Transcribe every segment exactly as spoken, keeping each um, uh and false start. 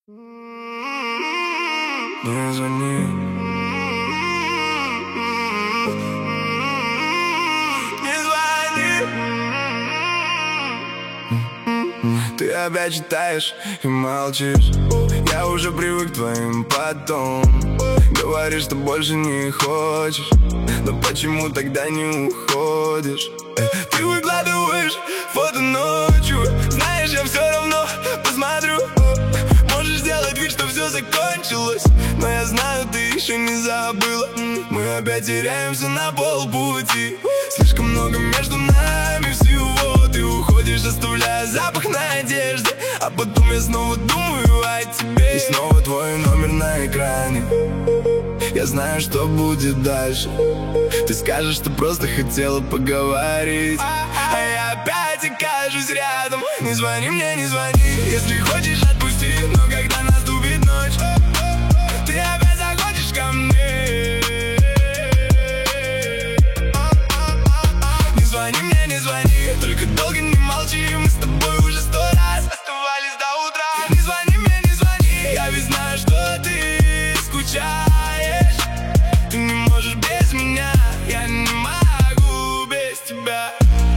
Не звони. Не звони. Ты опять читаешь и молчишь. Я уже привык к твоим потом. Говоришь, что больше не хочешь, но почему тогда не уходишь? Ты выкладываешь фото ночью. Знаешь, я все равно посмотрю. Можешь сделать вид, что все закончилось, но я знаю, ты еще не забыла. Мы опять теряемся на полпути. Слишком много между нами всего. Ты уходишь, оставляя запах надежды, а потом я снова думаю о тебе. И снова твой номер на экране. Я знаю, что будет дальше. Ты скажешь, что просто хотела поговорить, а я опять окажусь рядом. Не звони мне, не звони. Если хочешь, отпусти. Но когда наступит ночь, ты опять заходишь ко мне. Не звони мне, не звони. Только долго не молчи. Мы с тобой уже сто раз оставались до утра. Не звони мне, не звони. Я ведь знаю, что ты скучаешь. Ты не можешь без меня, я не могу без тебя.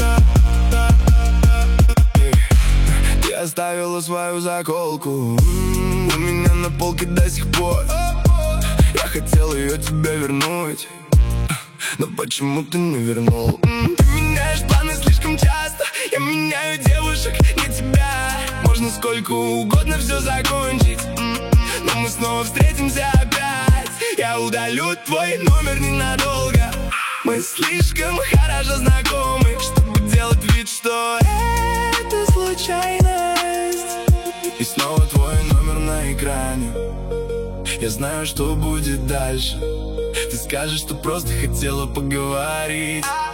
Ты оставила свою заколку у меня на полке до сих пор. Я хотел ее тебе вернуть, но почему ты не вернул? Ты меняешь планы слишком часто. Я меняю девушек, не тебя. Можно сколько угодно все закончить, но мы снова встретимся опять. Я удалю твой номер ненадолго. Мы слишком хорошо знакомы, чтобы делать вид, что это случайность. И снова твой номер на экране. Я знаю, что будет дальше. Ты скажешь, что просто хотела поговорить,